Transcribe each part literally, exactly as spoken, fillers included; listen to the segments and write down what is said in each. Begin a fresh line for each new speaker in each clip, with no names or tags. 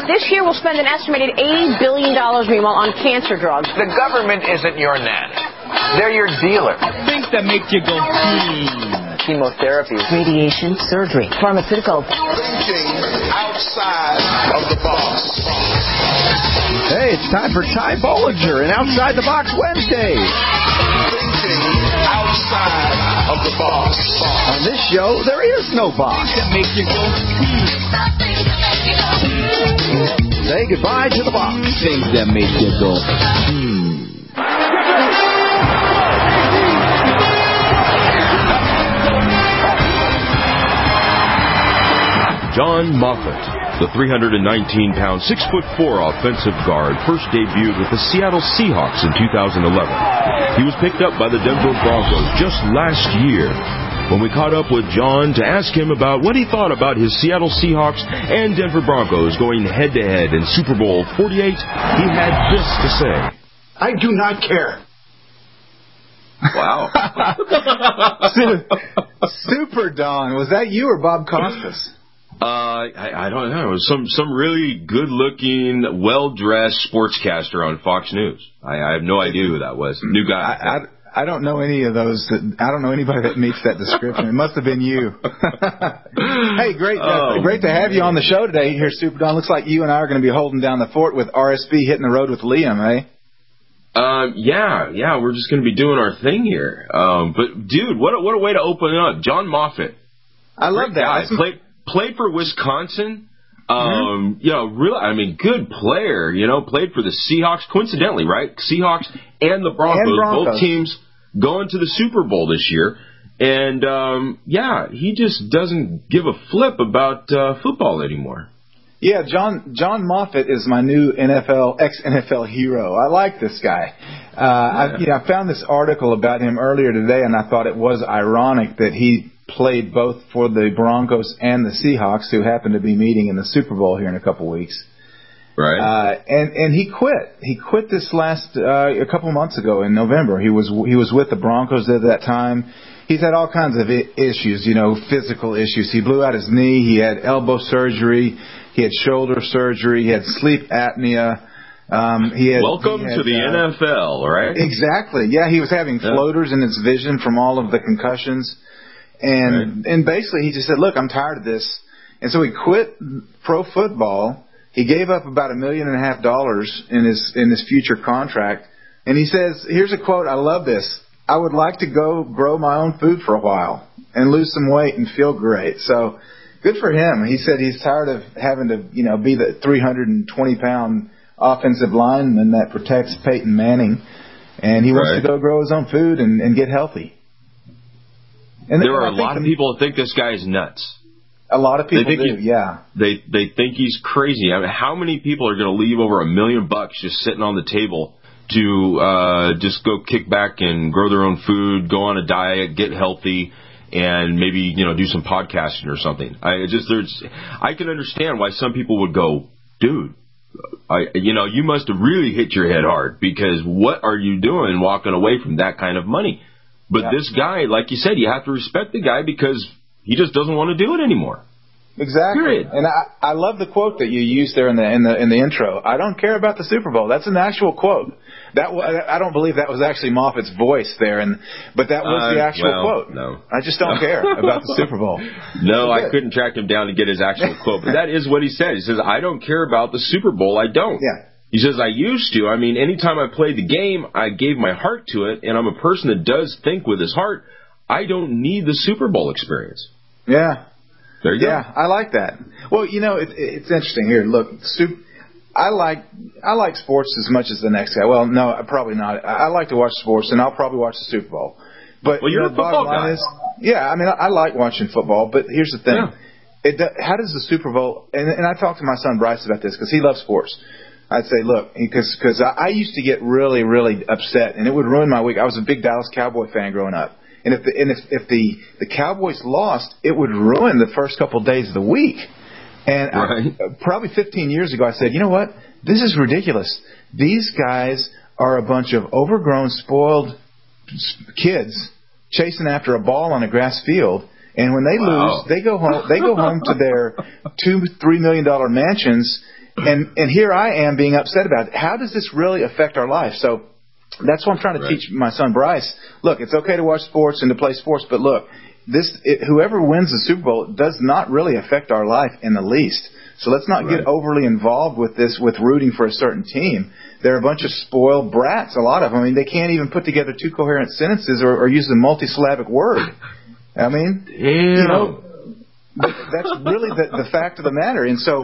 This year we'll spend an estimated eighty billion dollars, meanwhile, on cancer drugs.
The government isn't your nanny. They're your dealer.
Things that make you go, hmm.
Chemotherapy.
Radiation, surgery, pharmaceuticals.
Thinking outside of the box.
Hey, it's time for Ty Bollinger and Outside the Box Wednesday.
Thinking outside of the box.
On this show, there is no box.
That make you go, hmm.
Say goodbye to the box.
Things that make you go, hmm.
John Moffitt, the three hundred nineteen pound, six foot four offensive guard, first debuted with the Seattle Seahawks in two thousand eleven. He was picked up by the Denver Broncos just last year. When we caught up with John to ask him about what he thought about his Seattle Seahawks and Denver Broncos going head-to-head in Super Bowl forty-eight, he had this to say.
I do not care.
Wow.
Super Don, was that you or Bob Costas?
Uh, I, I don't know. It was some, some really good-looking, well-dressed sportscaster on Fox News. I, I have no idea who that was. New guy.
I, I, I don't know any of those. That, I don't know anybody that meets that description. It must have been you. Hey, great, uh,
Oh,
great to have you on the show today here, Super Don. Looks like you and I are going to be holding down the fort with R S V hitting the road with Liam, eh?
Um, yeah, yeah, we're just going to be doing our thing here. Um, but, dude, what a, what a way to open it up. John Moffitt.
I love that.
Guy. Played, played for Wisconsin. Um, mm-hmm. You know, really, I mean, good player, you know, played for the Seahawks, coincidentally, right? Seahawks and the Broncos,
and Broncos.
both teams going to the Super Bowl this year. And, um, yeah, he just doesn't give a flip about uh, football anymore.
Yeah, John John Moffitt is my new N F L ex-N F L hero. I like this guy. Uh, yeah. I, you know, I found this article about him earlier today, and I thought it was ironic that he played both for the Broncos and the Seahawks, who happen to be meeting in the Super Bowl here in a couple weeks.
Right.
Uh, and and he quit. He quit this last uh, a couple months ago in November. He was he was with the Broncos at that time. He's had all kinds of I- issues, you know, physical issues. He blew out his knee. He had elbow surgery. He had shoulder surgery. He had sleep apnea. Um, he had,
Welcome
he had,
to the
uh,
N F L, right?
Exactly. Yeah, he was having floaters in his vision from all of the concussions. And right. and basically he just said, look, I'm tired of this. And so he quit pro football. He gave up about a million and a half dollars in his in his future contract. And he says, here's a quote. I love this. I would like to go grow my own food for a while and lose some weight and feel great. So good for him. He said he's tired of having to, you know, be the three hundred twenty pound offensive lineman that protects Peyton Manning. And he wants
right.
to go grow his own food and, and get healthy. And
there are a lot of people that think this guy is nuts.
A lot of people do,
he,
yeah.
They they think he's crazy. I mean, how many people are going to leave over a million bucks just sitting on the table to uh, just go kick back and grow their own food, go on a diet, get healthy, and maybe, you know, do some podcasting or something? I just there's I can understand why some people would go, dude, I you know, you must have really hit your head hard, because what are you doing walking away from that kind of money? But yeah. This guy, like you said, you have to respect the guy because he just doesn't want to do it anymore.
Exactly.
Period.
And I, I love the quote that you used there in the in the in the intro. I don't care about the Super Bowl. That's an actual quote. That I don't believe that was actually Moffitt's voice there, and but that was
uh,
the actual
well,
quote.
No,
I just don't care about the Super Bowl.
No, I couldn't track him down to get his actual quote, but that is what he said. He says, "I don't care about the Super Bowl. I don't."
Yeah.
He says, "I used to. I mean, anytime I played the game, I gave my heart to it, and I'm a person that does think with his heart. I don't need the Super Bowl experience."
Yeah.
There you
yeah,
go.
I like that. Well, you know, it, it's interesting here. Look, super, I like I like sports as much as the next guy. Well, no, probably not. I, I like to watch sports, and I'll probably watch the Super Bowl. But
well,
you
you're
know,
a football
bottom line
guy.
Is, yeah, I mean, I, I like watching football. But here's the thing:
yeah.
it, how does the Super Bowl? And, and I talked to my son Bryce about this because he loves sports. I'd say, look, because because I, I used to get really really upset, and it would ruin my week. I was a big Dallas Cowboy fan growing up. And if the and if, if the, the Cowboys lost, it would ruin the first couple of days of the week. And
right.
I, probably fifteen years ago, I said, you know what? This is ridiculous. These guys are a bunch of overgrown, spoiled kids chasing after a ball on a grass field, And when they
wow.
lose, they go home. They go home to their two, three million dollar mansions, and and here I am being upset about it. How does this really affect our life? So that's what I'm trying to
right.
teach my son Bryce. Look, it's okay to watch sports and to play sports, but look, this it, whoever wins the Super Bowl does not really affect our life in the least. So let's not right. get overly involved with this, with rooting for a certain team. They're a bunch of spoiled brats, a lot of them. I mean, they can't even put together two coherent sentences or, or use a multisyllabic word. I mean,
Damn.
you know, that's really the, the fact of the matter. And so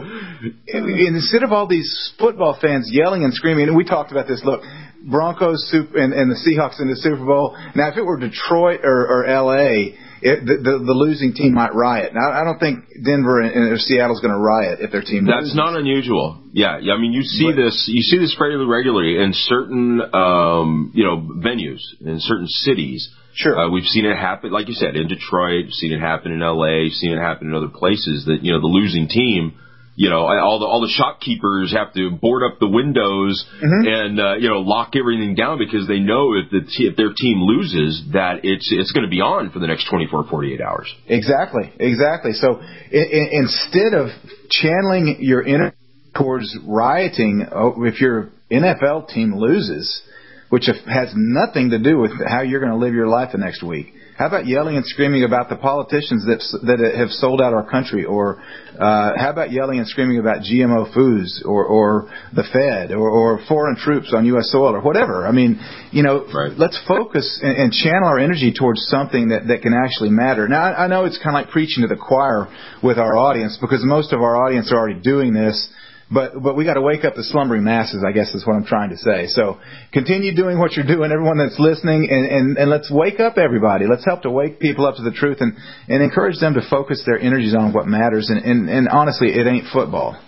instead of all these football fans yelling and screaming, and we talked about this, look, Broncos and, and the Seahawks in the Super Bowl. Now, if it were Detroit or, or L A, it, the, the, the losing team might riot. Now, I don't think Denver and, or Seattle's going to riot if their team
That's
loses.
not unusual. Yeah, yeah. I mean, you see
but,
this. You see this fairly regularly in certain, um, you know, venues in certain cities.
Sure.
Uh, we've seen it happen, like you said, in Detroit. We've seen it happen in L A. We've seen it happen in other places. That you know, the losing team. You know, all the all the shopkeepers have to board up the windows mm-hmm. and uh, you know lock everything down because they know if the t- if their team loses that it's it's going to be on for the next twenty-four, forty-eight hours.
Exactly, exactly. So in, in, instead of channeling your energy towards rioting, if your N F L team loses, which has nothing to do with how you're going to live your life the next week. How about yelling and screaming about the politicians that that have sold out our country? Or uh, how about yelling and screaming about G M O foods or, or the Fed or, or foreign troops on U S soil or whatever? I mean, you know, right. let's focus and, and channel our energy towards something that, that can actually matter. Now, I, I know it's kind of like preaching to the choir with our audience because most of our audience are already doing this. But but we got to wake up the slumbering masses, I guess is what I'm trying to say. So continue doing what you're doing, everyone that's listening, and, and, and let's wake up everybody. Let's help to wake people up to the truth and, and encourage them to focus their energies on what matters. And, and, and honestly, it ain't football.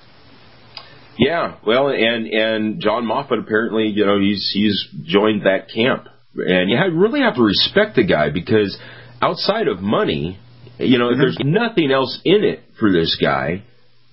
Yeah, well, and and John Moffat apparently, you know, he's he's joined that camp, and you have, really have to respect the guy because outside of money, you know, mm-hmm. there's nothing else in it for this guy.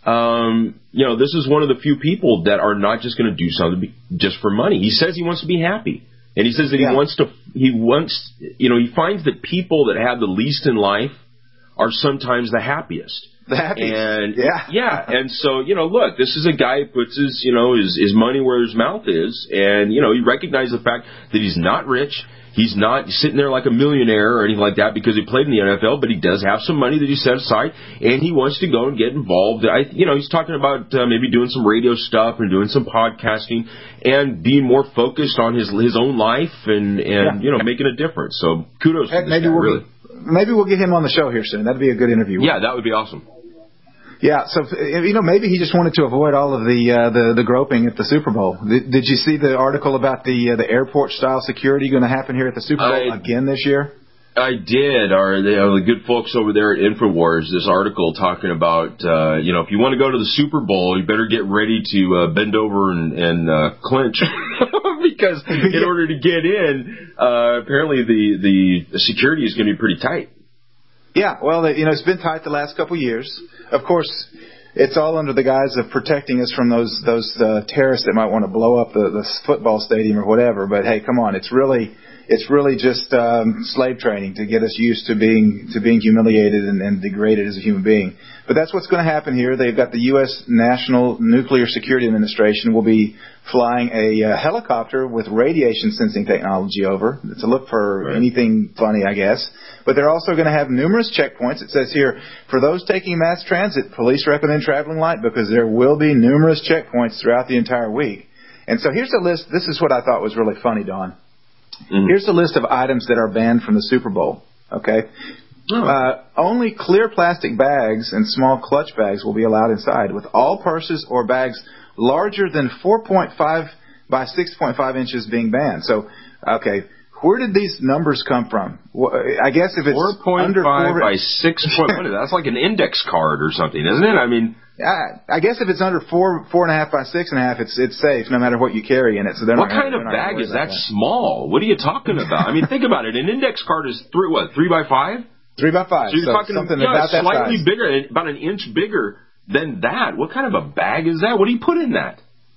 Um, you know, this is one of the few people that are not just going to do something just for money. He says he wants to be happy. And he says that yeah. he wants to, he wants, you know, he finds that people that have the least in life are sometimes the happiest.
The happiest.
And,
yeah.
Yeah. And so, you know, look, this is a guy who puts his, you know, his, his money where his mouth is. And, you know, he recognizes the fact that he's not rich. He's not sitting there like a millionaire or anything like that because he played in the N F L, but he does have some money that he set aside, and he wants to go and get involved. I, you know, he's talking about uh, maybe doing some radio stuff and doing some podcasting and being more focused on his his own life and, and yeah. you know, making a difference. So kudos
Heck,
to this
maybe
guy,
we'll
really.
Get, maybe we'll get him on the show here soon. That'd be a good interview.
Yeah, that would be awesome.
Yeah, so you know, maybe he just wanted to avoid all of the uh, the, the groping at the Super Bowl. Did, did you see the article about the uh, the airport style security going to happen here at the Super Bowl I, again this year?
I did. Our the, uh, the good folks over there at InfoWars, this article talking about uh, you know if you want to go to the Super Bowl, you better get ready to uh, bend over and, and uh, clench because in order to get in, uh, apparently the the security is going to be pretty tight.
Yeah, well, you know, it's been tight the last couple of years. Of course, it's all under the guise of protecting us from those those uh, terrorists that might want to blow up the, the football stadium or whatever. But hey, come on, it's really it's really just um, slave training to get us used to being to being humiliated and, and degraded as a human being. But that's what's going to happen here. They've got the U S National Nuclear Security Administration will be flying a uh, helicopter with radiation sensing technology over to look for right. anything funny, I guess. But they're also going to have numerous checkpoints. It says here, for those taking mass transit, police recommend traveling light because there will be numerous checkpoints throughout the entire week. And so here's a list. This is what I thought was really funny, Don. Mm-hmm. Here's a list of items that are banned from the Super Bowl. Okay. Oh. Uh, only clear plastic bags and small clutch bags will be allowed inside, with all purses or bags larger than four point five by six point five inches being banned. So, okay, where did these numbers come from? I guess if it's under
four point five by six point five, that's like an index card or something, isn't it? I mean,
I, I guess if it's under four four and a half by six and a half, it's it's safe no matter what you carry in it. So they're
what
not
kind
gonna,
of bag is that,
that
small? What are you talking about? I mean, think about it. An index card is three what three by five.
Three by five.
So you're
so
talking
something
yeah,
about that
slightly
size.
bigger, about an inch bigger than that. What kind of a bag is that? What do you put in that?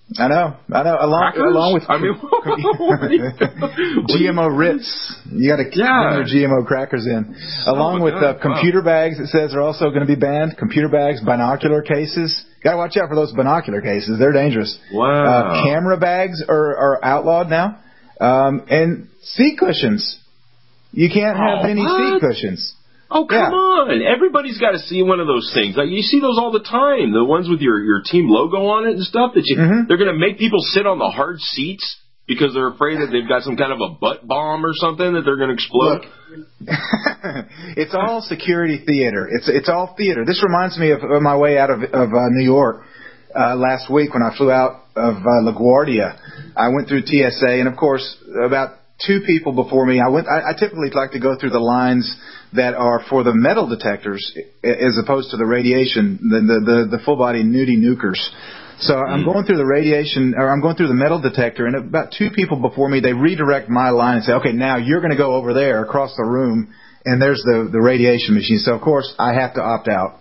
I know, I know. Along, along with
I mean,
G M O Ritz, you got to
yeah.
bring your G M O crackers in. Along
oh
with uh, computer
wow.
bags, it says are also going to be banned. Computer bags, binocular cases. Got to watch out for those binocular cases; they're dangerous.
Wow.
Uh, camera bags are, are outlawed now, um, and seat cushions. You can't have
oh,
any
what?
seat cushions.
Oh, come
yeah.
on. Everybody's got to see one of those things. Like, you see those all the time, the ones with your, your team logo on it and stuff. That you, mm-hmm. They're going to make people sit on the hard seats because they're afraid that they've got some kind of a butt bomb or something that they're going to explode.
Look, it's all security theater. It's it's all theater. This reminds me of, of my way out of, of uh, New York uh, last week when I flew out of uh, LaGuardia. I went through T S A, and, of course, about two people before me. I went. I, I typically like to go through the lines that are for the metal detectors as opposed to the radiation, the the the, the full body nudie nukers. So mm. I'm going through the radiation, or I'm going through the metal detector, and about two people before me, they redirect my line and say, okay, now you're going to go over there across the room, and there's the the radiation machine. So of course I have to opt out,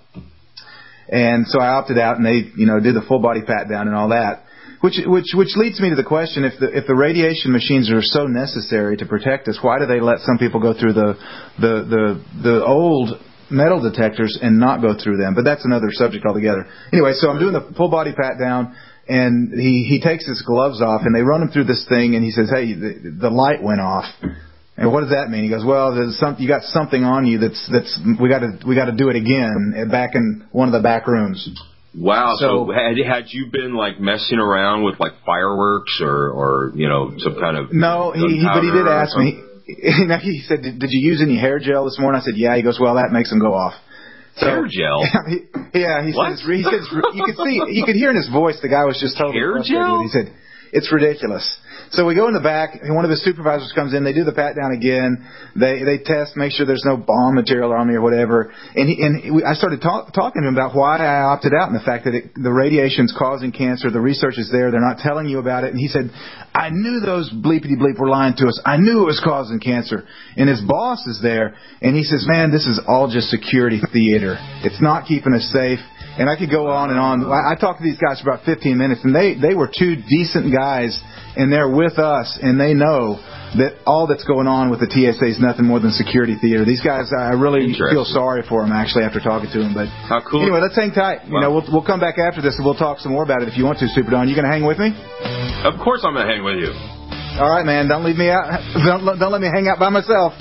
and so I opted out, and they you know did the full body pat down and all that. Which which which leads me to the question: if the if the radiation machines are so necessary to protect us, why do they let some people go through the the the, the old metal detectors and not go through them? But that's another subject altogether. Anyway, so I'm doing the full body pat down, and he he takes his gloves off, and they run him through this thing, and he says, "Hey, the, the light went off." And what does that mean? He goes, "Well, there's some you got something on you that's that's we got to we got to do it again back in one of the back rooms."
Wow. So,
So
had had you been like messing around with like fireworks or or you know some kind of
no, he, he but he did ask me. He said, did, "Did you use any hair gel this morning?" I said, "Yeah." He goes, "Well, that makes them go off." So,
hair gel?
Yeah, he
what?
says he says you could see you could hear in his voice the guy was just totally
hair
frustrated.
gel.
He said, "It's ridiculous." So we go in the back, and one of his supervisors comes in. They do the pat down again. They they test, make sure there's no bomb material on me or whatever. And he, and he, I started talk, talking to him about why I opted out and the fact that it, the radiation's causing cancer. The research is there. They're not telling you about it. And he said, "I knew those bleepity bleep were lying to us. I knew it was causing cancer." And his boss is there, and he says, "Man, this is all just security theater. It's not keeping us safe." And I could go on and on. I talked to these guys for about fifteen minutes, and they, they were two decent guys, and they're with us, and they know that all that's going on with the T S A is nothing more than security theater. These guys, I really feel sorry for them, actually, after talking to them. But
how cool.
Anyway, let's hang tight. Wow. You know, we'll we'll come back after this, and we'll talk some more about it if you want to, Super Don. You going to hang with me?
Of course I'm going to hang with you.
All right, man. Don't leave me out. Don't, don't let me hang out by myself.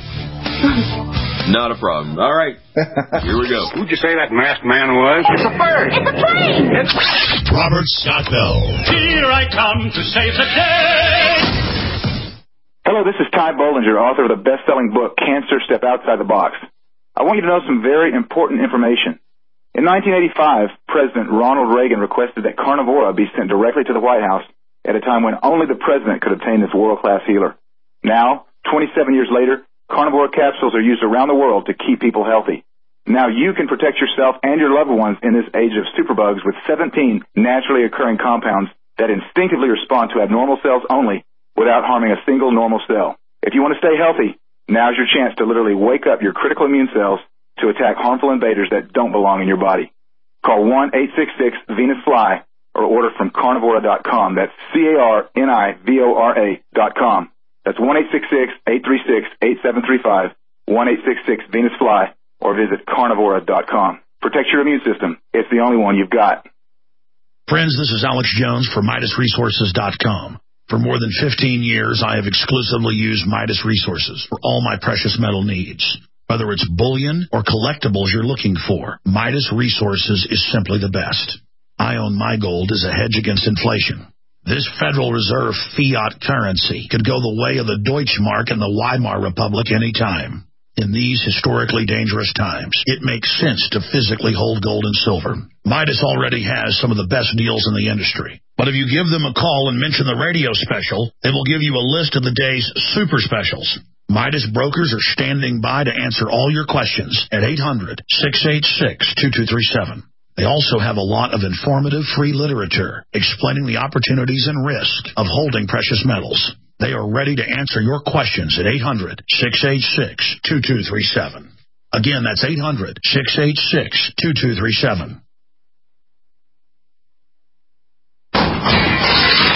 Not a problem. All right. Here we go.
Who'd you say that masked man was?
It's a bird. It's a plane. It's
Robert Scott Bell.
Here I come to save the day.
Hello, this is Ty Bollinger, author of the best-selling book, Cancer Step Outside the Box. I want you to know some very important information. In nineteen eighty-five, President Ronald Reagan requested that Carnivora be sent directly to the White House at a time when only the president could obtain this world-class healer. Now, twenty-seven years later, Carnivora capsules are used around the world to keep people healthy. Now you can protect yourself and your loved ones in this age of superbugs with seventeen naturally occurring compounds that instinctively respond to abnormal cells only without harming a single normal cell. If you want to stay healthy, now's your chance to literally wake up your critical immune cells to attack harmful invaders that don't belong in your body. Call one eight six six Venus Fly or order from carnivora dot com. That's C A R N I V O R A dot com. That's one eight six six, eight three six, eight seven three five, one eight six six Venus Fly, or visit carnivora dot com. Protect your immune system. It's the only one you've got.
Friends, this is Alex Jones for Midas Resources dot com. For more than fifteen years, I have exclusively used Midas Resources for all my precious metal needs. Whether it's bullion or collectibles you're looking for, Midas Resources is simply the best. I own my gold as a hedge against inflation. This Federal Reserve fiat currency could go the way of the Deutschmark and the Weimar Republic any time. In these historically dangerous times, it makes sense to physically hold gold and silver. Midas already has some of the best deals in the industry. But if you give them a call and mention the radio special, they will give you a list of the day's super specials. Midas brokers are standing by to answer all your questions at eight hundred, six eight six, two two three seven. They also have a lot of informative free literature explaining the opportunities and risk of holding precious metals. They are ready to answer your questions at eight hundred, six eight six, two two three seven. Again, that's eight hundred, six eight six, two two three seven.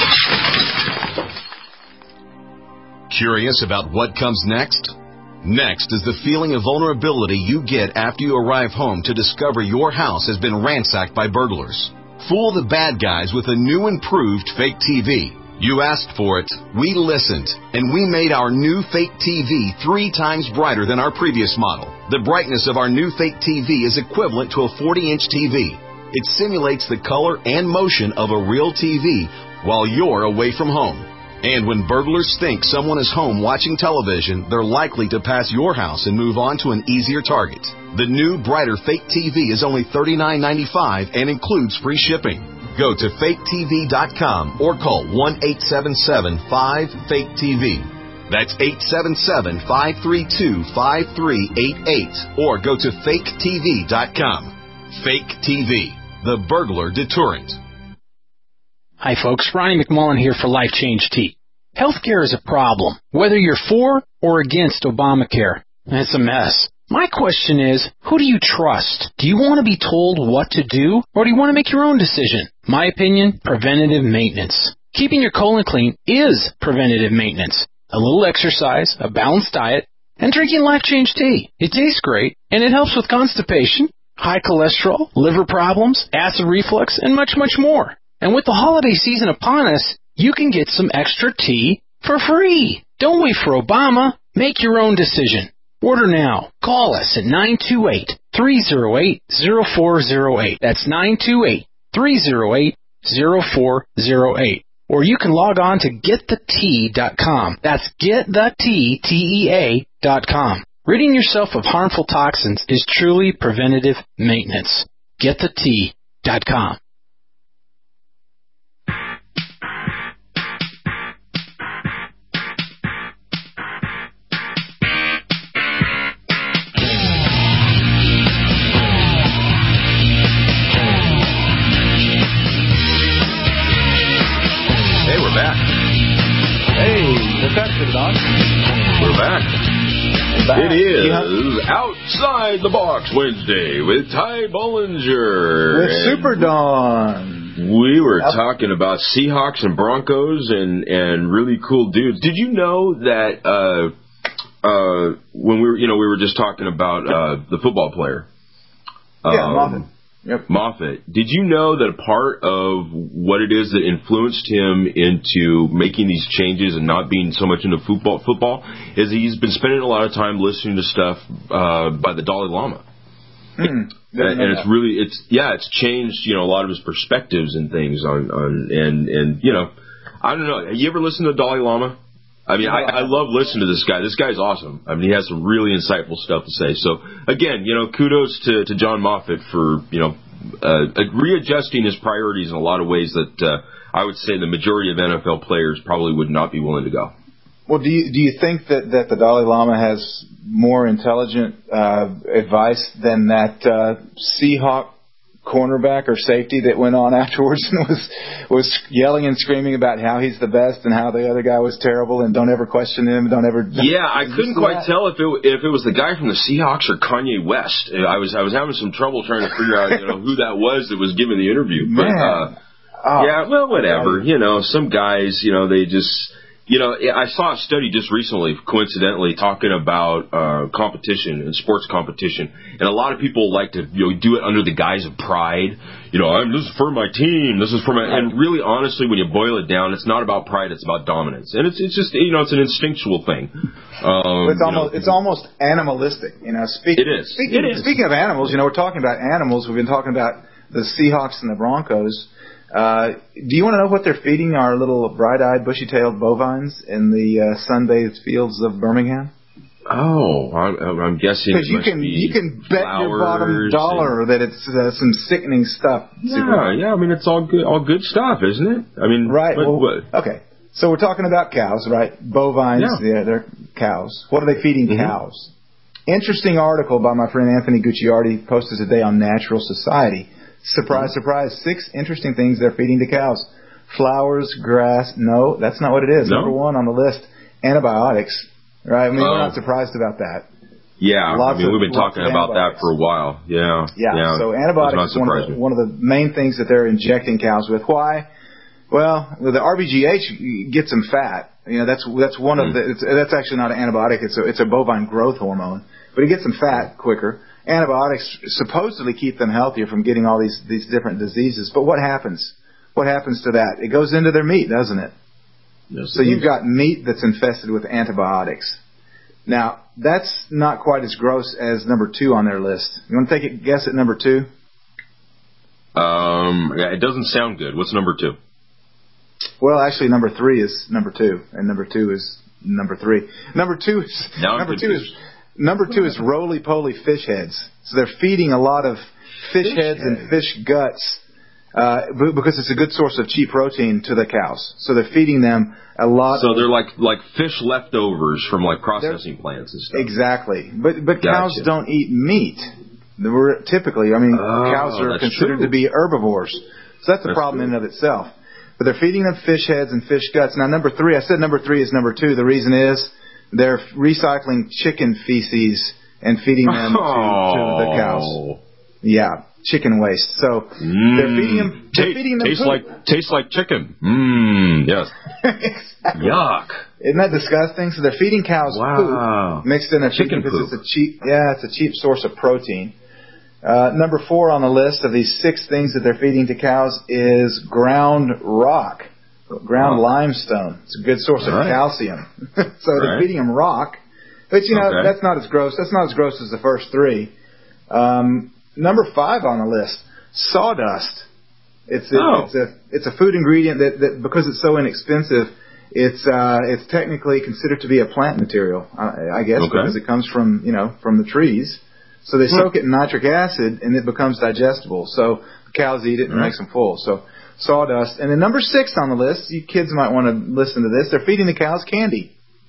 Curious about what comes next? Next is the feeling of vulnerability you get after you arrive home to discover your house has been ransacked by burglars. Fool the bad guys with a new improved fake T V. You asked for it, we listened, and we made our new fake T V three times brighter than our previous model. The brightness of our new fake T V is equivalent to a forty-inch T V. It simulates the color and motion of a real T V while you're away from home. And when burglars think someone is home watching television, they're likely to pass your house and move on to an easier target. The new, brighter fake T V is only thirty-nine ninety-five and includes free shipping. Go to fake T V dot com or call one eight seven seven five fake T V. That's eight seven seven five three two five three eight eight or go to fake T V dot com. Fake T V, the burglar deterrent.
Hi, folks. Ronnie McMullen here for Life Change Tea. Healthcare is a problem, whether you're for or against Obamacare. It's a mess. My question is, who do you trust? Do you want to be told what to do, or do you want to make your own decision? My opinion, preventative maintenance. Keeping your colon clean is preventative maintenance. A little exercise, a balanced diet, and drinking Life Change Tea. It tastes great, and it helps with constipation, high cholesterol, liver problems, acid reflux, and much, much more. And with the holiday season upon us, you can get some extra tea for free. Don't wait for Obama. Make your own decision. Order now. Call us at nine two eight, three oh eight, oh four oh eight. That's nine two eight, three oh eight, oh four oh eight. Or you can log on to get the tea dot com. That's get the tea, T E A, dot com. Ridding yourself of harmful toxins is truly preventative maintenance. get the tea dot com.
We're back. We're back. It is yeah. Outside the Box Wednesday with Ty Bollinger.
With Super Dawn.
We were yep. talking about Seahawks and Broncos and, and really cool dudes. Did you know that uh, uh, when we were, you know, we were just talking about uh, the football player?
Yeah,
um,
Moffitt. Yep.
Moffitt. Did you know that a part of what it is that influenced him into making these changes and not being so much into football football is he's been spending a lot of time listening to stuff uh, by the Dalai Lama.
Mm,
and and it's really, it's yeah, it's changed, you know, a lot of his perspectives and things on, on and, and, you know, I don't know. Have you ever listened to the Dalai Lama? I mean, I, I love listening to this guy. This guy's awesome. I mean, he has some really insightful stuff to say. So, again, you know, kudos to, to John Moffitt for, you know, uh, readjusting his priorities in a lot of ways that uh, I would say the majority of N F L players probably would not be willing to go.
Well, do you do you think that, that the Dalai Lama has more intelligent uh, advice than that uh, Seahawk cornerback or safety that went on afterwards and was was yelling and screaming about how he's the best and how the other guy was terrible and don't ever question him, don't ever.
Yeah, I couldn't quite that? tell if it if it was the guy from the Seahawks or Kanye West. I was I was having some trouble trying to figure out you know who that was that was giving the interview. But
Man.
Uh, oh, yeah, well, whatever. You know, some guys, you know, they just. You know, I saw a study just recently, coincidentally, talking about uh, competition and sports competition, and a lot of people like to, you know, do it under the guise of pride. You know, I'm this is for my team. This is for my, and really, honestly, when you boil it down, it's not about pride. It's about dominance, and it's it's just you know, it's an instinctual thing. Um,
it's almost know, it's almost animalistic. You know, speak,
it is.
Speaking,
it is.
Speaking of animals, you know, we're talking about animals. We've been talking about the Seahawks and the Broncos. Uh, do you want to know what they're feeding our little bright-eyed, bushy-tailed bovines in the uh, sun-bathed fields of Birmingham?
Oh, I'm, I'm guessing
because you can
be
you can bet your bottom dollar that it's uh, some sickening stuff.
Yeah, Super. yeah. I mean, it's all good, all good stuff, isn't it? I mean,
right.
What,
well,
what?
Okay, so we're talking about cows, right? Bovines, yeah, yeah they're cows. What are they feeding mm-hmm. cows? Interesting article by my friend Anthony Gucciardi posted today on Natural Society. Surprise, mm-hmm. surprise. Six interesting things they're feeding to cows. Flowers, grass. No, that's not what it is.
No?
Number one on the list, antibiotics. Right? I mean, oh. we're not surprised about that.
Yeah,
lots
I mean,
of,
we've been talking about that for a while. Yeah.
Yeah,
yeah
so antibiotics is one of, the, one of the main things that they're injecting cows with. Why? Well, the R B G H gets them fat. You know, that's that's one mm. of the. It's, that's actually not an antibiotic. It's a it's a bovine growth hormone, but it gets them fat quicker. Antibiotics supposedly keep them healthier from getting all these these different diseases. But what happens? What happens to that? It goes into their meat, doesn't it?
Yes,
so
it
you've
is.
got meat that's infested with antibiotics. Now, that's not quite as gross as number two on their list. You want to take a guess at number two?
Um, yeah, it doesn't sound good. What's number two?
Well, actually, number three is number two, and number two is number three. Number two is
now
number two is number two is roly-poly fish heads. So they're feeding a lot of fish, fish heads head. and fish guts uh, because it's a good source of cheap protein to the cows. So they're feeding them a lot.
So they're like like fish leftovers from like processing plants and stuff.
Exactly, but but
Gotcha.
cows don't eat meat. We're typically, I mean,
oh,
cows are considered
true.
to be herbivores. So that's a
that's
problem
true.
in and of itself. But they're feeding them fish heads and fish guts. Now, number three, I said number three is number two. The reason is they're recycling chicken feces and feeding them
oh.
to, to the cows. Yeah, chicken waste. So
mm.
they're feeding them. They're
T-
feeding them
tastes
poop.
like tastes like chicken. Mmm. Yes.
Exactly.
Yuck.
Isn't that disgusting? So they're feeding cows
wow.
poop mixed in their
chicken
because
poop.
it's a cheap. Yeah, it's a cheap source of protein. Uh, number four on the list of these six things that they're feeding to cows is ground rock, ground oh. limestone. It's a good source of
right.
calcium. so
right.
they're feeding them rock. But, you know,
okay.
that's not as gross. That's not as gross as the first three. Um, number five on the list, sawdust. It's a,
oh.
it's a it's a food ingredient that, that because it's so inexpensive, it's uh, it's technically considered to be a plant material, I, I guess,
okay.
because it comes from you know from the trees. So they soak it in nitric acid, and it becomes digestible. So the cows eat it and it makes them full. So sawdust. And then number six on the list, you kids might want to listen to this. They're feeding the cows candy.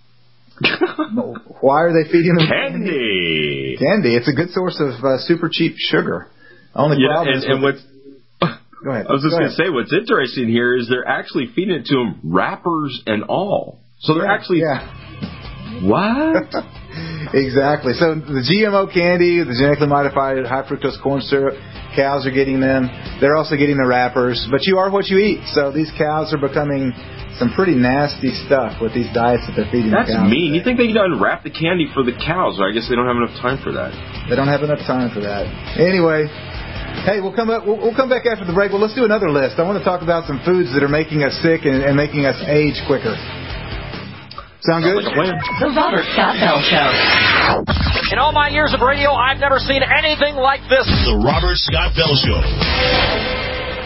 Why are they feeding them
candy?
Candy. Candy. It's a good source of uh, super cheap sugar. Only
yeah,
problem
and,
is
and what's
Go ahead.
I was just
Go
going to say, what's interesting here is they're actually feeding it to them wrappers and all. So they're
yeah,
actually
yeah.
what?
Exactly. So the G M O candy, the genetically modified high fructose corn syrup, cows are getting them. They're also getting the wrappers. But you are what you eat. So these cows are becoming some pretty nasty stuff with these diets that they're feeding
That's
the cows.
That's mean. You think they could unwrap the candy for the cows? Or I guess they don't have enough time for that.
They don't have enough time for that. Anyway, hey, we'll come up. We'll, we'll come back after the break. Well, let's do another list. I want to talk about some foods that are making us sick and, and making us age quicker. Sound good?
Like a plan.
The Robert Scott Bell Show.
In all my years of radio, I've never seen anything like this.
The Robert Scott Bell Show.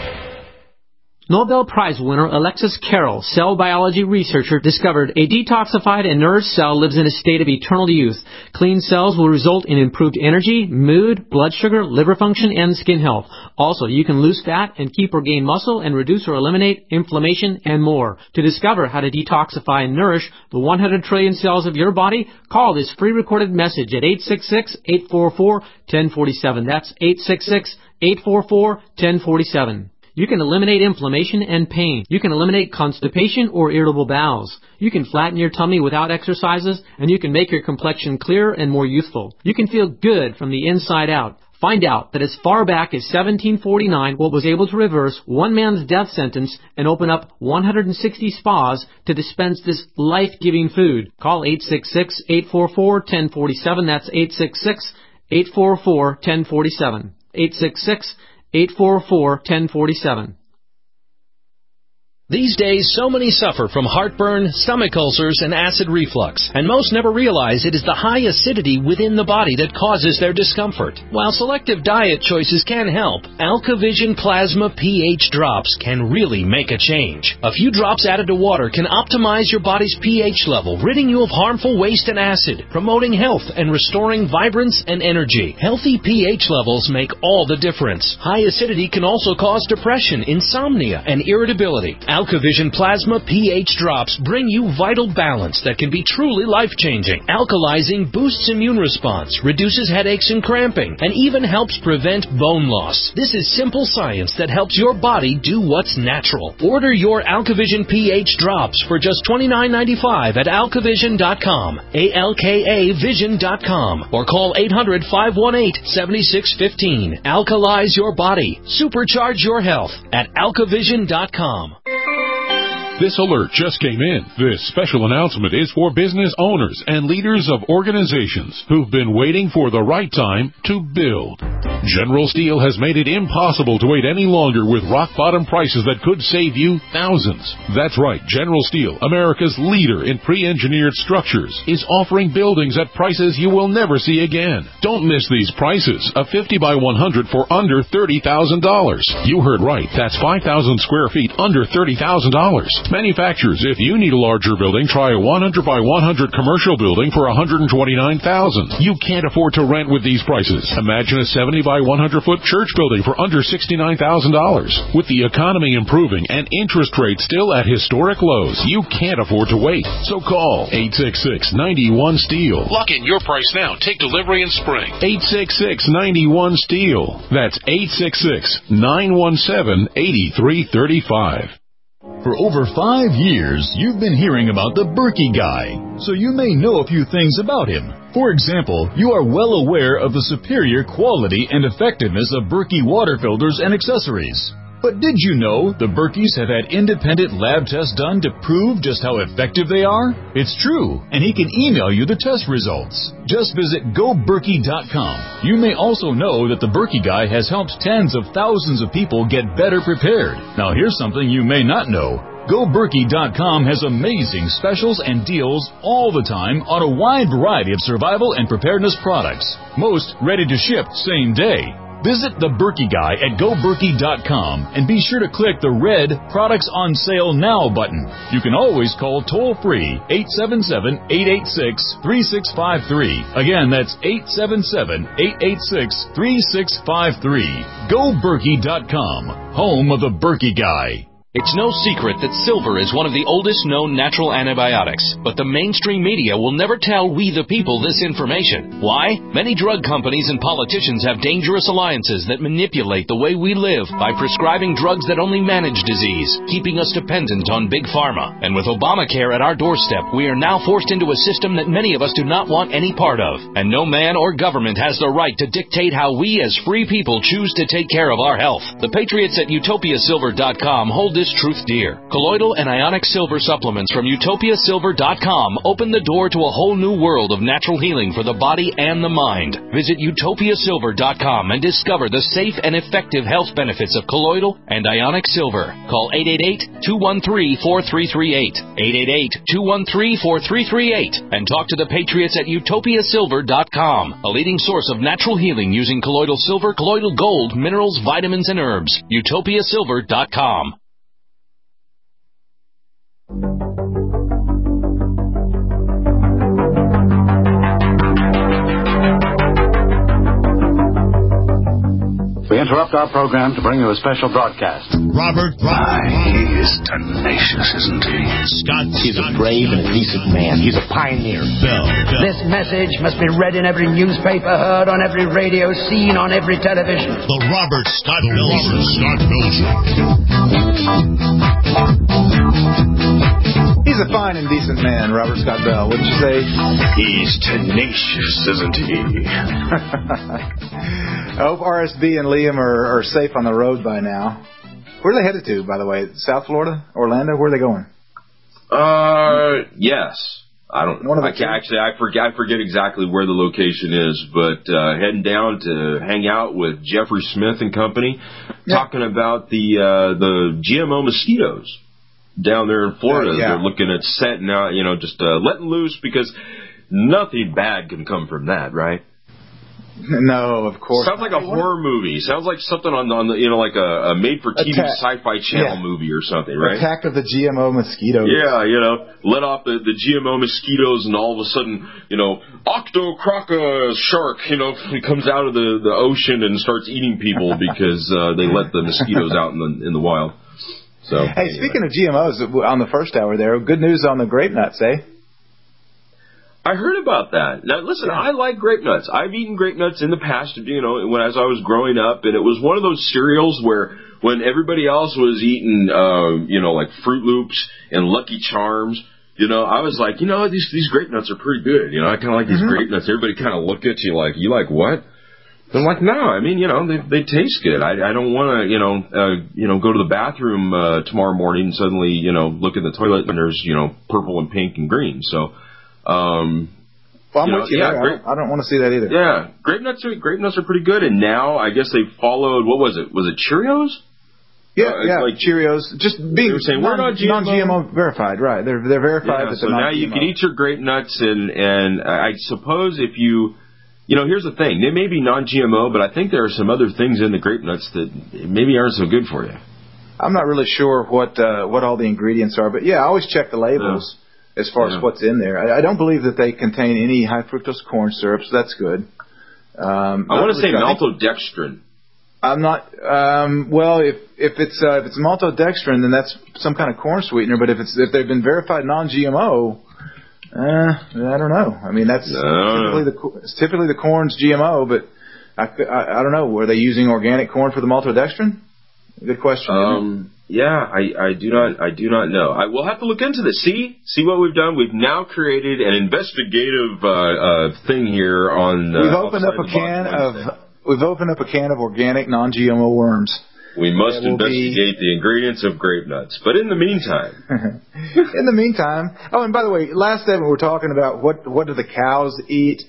Nobel Prize winner Alexis Carrel, cell biology researcher, discovered a detoxified and nourished cell lives in a state of eternal youth. Clean cells will result in improved energy, mood, blood sugar, liver function, and skin health. Also, you can lose fat and keep or gain muscle and reduce or eliminate inflammation and more. To discover how to detoxify and nourish the one hundred trillion cells of your body, call this free recorded message at eight six six, eight four four, one zero four seven. That's eight six six, eight four four, one zero four seven. You can eliminate inflammation and pain. You can eliminate constipation or irritable bowels. You can flatten your tummy without exercises, and you can make your complexion clearer and more youthful. You can feel good from the inside out. Find out that as far back as seventeen forty-nine, what was able to reverse one man's death sentence and open up one hundred sixty spas to dispense this life-giving food. Call eight six six, eight four four, one zero four seven. That's eight six six, eight four four, one zero four seven. eight six six, eight four four, one zero four seven.
These days, so many suffer from heartburn, stomach ulcers, and acid reflux, and most never realize it is the high acidity within the body that causes their discomfort. While selective diet choices can help, AlkaVision Plasma pH drops can really make a change. A few drops added to water can optimize your body's pH level, ridding you of harmful waste and acid, promoting health and restoring vibrance and energy. Healthy pH levels make all the difference. High acidity can also cause depression, insomnia, and irritability. AlkaVision Plasma pH drops bring you vital balance that can be truly life-changing. Alkalizing boosts immune response, reduces headaches and cramping, and even helps prevent bone loss. This is simple science that helps your body do what's natural. Order your AlkaVision pH drops for just twenty-nine ninety-five at alkavision dot com, A L K A vision dot com, or call eight hundred, five one eight, seven six one five. Alkalize your body. Supercharge your health at alkavision dot com.
This alert just came in. This special announcement is for business owners and leaders of organizations who've been waiting for the right time to build. General Steel has made it impossible to wait any longer with rock-bottom prices that could save you thousands. That's right, General Steel, America's leader in pre-engineered structures, is offering buildings at prices you will never see again. Don't miss these prices. A fifty by one hundred for under thirty thousand dollars. You heard right. That's five thousand square feet under thirty thousand dollars. Manufacturers, if you need a larger building, try a one hundred by one hundred commercial building for one hundred twenty-nine thousand dollars. You can't afford to rent with these prices. Imagine a seventy by one hundred foot church building for under sixty-nine thousand dollars. With the economy improving and interest rates still at historic lows, you can't afford to wait. So call eight six six, nine one, STEEL. Lock in your price now. Take delivery in spring. eight six six, nine one, STEEL. That's eight six six, nine one seven, eight three three five.
For over five years, you've been hearing about the Berkey Guy, so you may know a few things about him. For example, you are well aware of the superior quality and effectiveness of Berkey water filters and accessories. But did you know the Berkeys have had independent lab tests done to prove just how effective they are? It's true, and he can email you the test results. Just visit go berkey dot com. You may also know that the Berkey Guy has helped tens of thousands of people get better prepared. Now here's something you may not know. go berkey dot com has amazing specials and deals all the time on a wide variety of survival and preparedness products. Most ready to ship same day. Visit the Berkey Guy at go berkey dot com and be sure to click the red Products on Sale Now button. You can always call toll-free eight seven seven, eight eight six, three six five three. Again, that's eight seven seven, eight eight six, three six five three. go berkey dot com, home of the Berkey Guy.
It's no secret that silver is one of the oldest known natural antibiotics, but the mainstream media will never tell we the people this information. Why? Many drug companies and politicians have dangerous alliances that manipulate the way we live by prescribing drugs that only manage disease, keeping us dependent on big pharma. And with Obamacare at our doorstep, we are now forced into a system that many of us do not want any part of. And no man or government has the right to dictate how we as free people choose to take care of our health. The patriots at utopia silver dot com hold this truth dear. Colloidal and ionic silver supplements from utopia silver dot com open the door to a whole new world of natural healing for the body and the mind. Visit utopia silver dot com and discover the safe and effective health benefits of colloidal and ionic silver. Call eight eight eight, two one three, four three three eight, eight eight eight, two one three, four three three eight, and talk to the patriots at utopia silver dot com, a leading source of natural healing using colloidal silver, colloidal gold, minerals, vitamins, and herbs. utopia silver dot com.
We interrupt our program to bring you a special broadcast.
Robert
My, he is tenacious, isn't he?
Scott.
He's a brave and a decent man. He's a pioneer.
Bell. Bell.
This message must be read in every newspaper, heard on every radio, seen on every television.
The Robert Scott Bell Show. Scott Bell Show.
He's a fine and decent man, Robert Scott Bell, wouldn't you say?
He's tenacious, isn't he?
I hope R S B and Liam are, are safe on the road by now. Where are they headed to, by the way? South Florida? Orlando? Where are they going?
Uh, yes. I don't know. I
two?
actually, I forget, I forget exactly where the location is, but uh, heading down to hang out with Jeffrey Smith and company, yeah. talking about the uh, the G M O mosquitoes down there in Florida. Uh, yeah. They're looking at setting out, you know, just uh, letting loose, because nothing bad can come from that, right?
No, of course.
Sounds like a horror movie. Sounds like something on, on the, you know, like a, a made-for-T V Attack. Sci-fi channel yeah. movie or something, right?
Attack of the G M O mosquitoes.
Yeah, you know, let off the, the G M O mosquitoes, and all of a sudden, you know, Octocroca shark, you know, he comes out of the, the ocean and starts eating people because uh, they let the mosquitoes out in the in the wild. So.
Hey,
anyway.
Speaking of G M Os, on the first hour there, good news on the grape nuts, eh?
I heard about that. Now, listen, I like grape nuts. I've eaten grape nuts in the past, you know, when as I was growing up, and it was one of those cereals where when everybody else was eating, uh, you know, like Fruit Loops and Lucky Charms, you know, I was like, you know, these these grape nuts are pretty good. You know, I kind of like these mm-hmm. grape nuts. Everybody kind of looked at you like, you like what? I'm like, no, I mean, you know, they they taste good. I I don't want to, you know, uh, you know, go to the bathroom uh, tomorrow morning and suddenly, you know, look in the toilet and there's, you know, purple and pink and green. So, um,
well, I'm
you know,
with you
yeah,
there.
grape,
I, don't, I don't want to see that either.
Yeah, grape nuts are grape nuts are pretty good. And now I guess they followed. What was it? Was it Cheerios?
Yeah,
uh,
yeah,
like
Cheerios. Just being
saying,
non,
we're not G M O.
non-G M O verified, right? They're they're verified
Yeah,
that
so
they're
now
non-G M O.
you can eat your grape nuts, and and I suppose if you, you know, here's the thing: they may be non-G M O, but I think there are some other things in the grape nuts that maybe aren't so good for you.
I'm not really sure what uh, what all the ingredients are, but yeah, I always check the labels yeah. as far
yeah.
as what's in there. I, I don't believe that they contain any high fructose corn syrup, so that's good. Um,
I want to say
sure.
maltodextrin.
I'm not. Um, well, if if it's uh, if it's maltodextrin, then that's some kind of corn sweetener. But if it's if they've been verified non-G M O, uh, I don't know. I mean, that's
no.
typically the it's typically the corn's G M O, but I, I, I don't know. Were they using organic corn for the maltodextrin? Good question.
Um, yeah, I, I do not I do not know. I will have to look into this. See see what we've done. We've now created an investigative uh, uh, thing here on. Uh,
we've opened up a can of. We've opened up a can of organic, non-G M O worms.
We must investigate
be...
the ingredients of grape nuts. But in the meantime...
in the meantime... Oh, and by the way, last segment we were talking about what, what do the cows eat.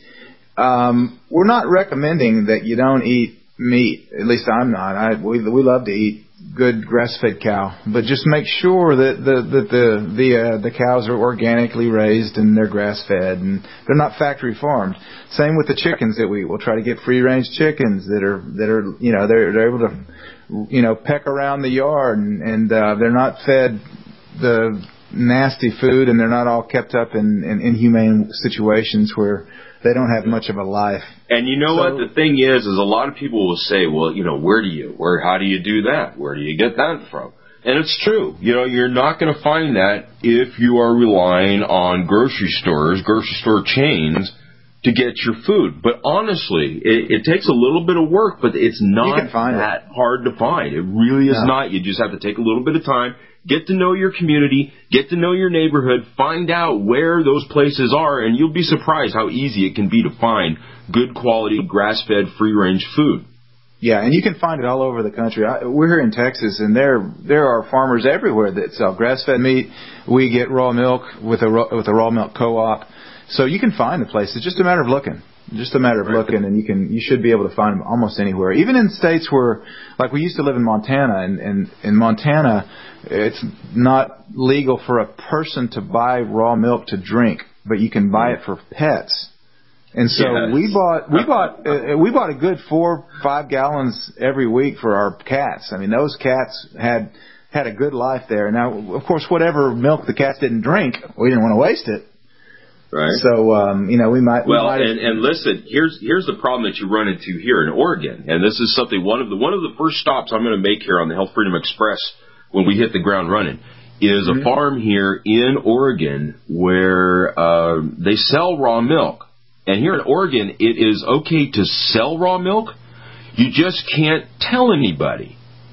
Um, we're not recommending that you don't eat meat. At least I'm not. I, we, we love to eat good grass-fed cow. But just make sure that the that the the, uh, the cows are organically raised and they're grass-fed and they're not factory farmed. Same with the chickens that we eat. We'll try to get free-range chickens that are that are you know they're they're able to you know peck around the yard and and uh, they're not fed the nasty food and they're not all kept up in, in inhumane situations where they don't have much of a life.
And you know so, what? The thing is, is a lot of people will say, well, you know, where do you, where, how do you do that? Where do you get that from? And it's true. You know, you're not going to find that if you are relying on grocery stores, grocery store chains to get your food. But honestly, it, it takes a little bit of work, but it's not that it. hard to find. It really is no. not. You just have to take a little bit of time. Get to know your community, get to know your neighborhood, find out where those places are, and you'll be surprised how easy it can be to find good quality, grass-fed, free-range food.
Yeah, and you can find it all over the country. I, we're here in Texas, and there there are farmers everywhere that sell grass-fed meat. We get raw milk with a with a raw milk co-op, so you can find the place. It's just a matter of looking. Just a matter of looking, and you can you should be able to find them almost anywhere. Even in states where, like we used to live in Montana, and, and in Montana, it's not legal for a person to buy raw milk to drink, but you can buy it for pets. And so yes. we bought we bought uh, we bought a good four five gallons every week for our cats. I mean, those cats had had a good life there. Now, of course, whatever milk the cats didn't drink, we didn't want to waste it.
Right.
So, um, you know, we might.
Well,
we might
and, and listen, here's here's the problem that you run into here in Oregon, and this is something one of the one of the first stops I'm going to make here on the Health Freedom Express when we hit the ground running is mm-hmm. a farm here in Oregon where uh, they sell raw milk, and here in Oregon it is okay to sell raw milk, you just can't tell anybody,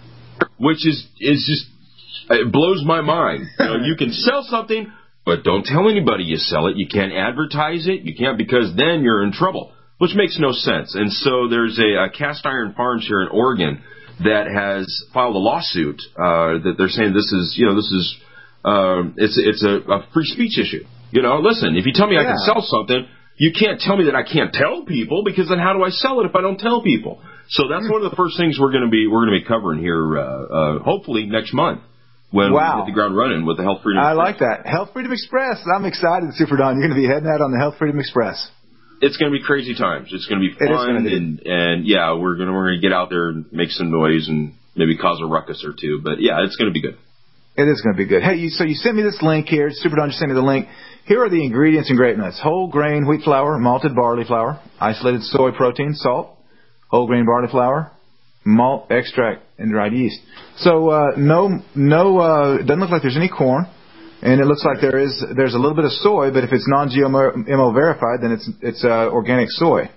which is is just it blows my mind. You know, you can sell something. But don't tell anybody you sell it. You can't advertise it. You can't because then you're in trouble, which makes no sense. And so there's a, a Cast Iron Farms here in Oregon that has filed a lawsuit uh, that they're saying this is, you know, this is uh, it's it's a, a free speech issue. You know, listen, if you tell me yeah. I can sell something, you can't tell me that I can't tell people because then how do I sell it if I don't tell people? So that's one of the first things we're going to be we're going to be covering here, uh, uh, hopefully next month. When
wow.
we hit the ground running with the Health Freedom Express.
I like that. Health Freedom Express. I'm excited, Super Don. You're going to be heading out on the Health Freedom Express.
It's going to be crazy times. It's going to be fun.
It is going to be.
And, and, yeah, we're going to we're going to get out there and make some noise and maybe cause a ruckus or two. But, yeah, it's going to be good.
It is going to be good. Hey, you, so you sent me this link here. Super Don just sent me the link. Here are the ingredients in grape nuts. Whole grain wheat flour, malted barley flour, isolated soy protein, salt, whole grain barley flour, malt extract, and dried yeast. So uh, no, no, uh, it doesn't look like there's any corn, and it looks like there is there's a little bit of soy. But if it's non-G M O verified, then it's it's uh, organic soy,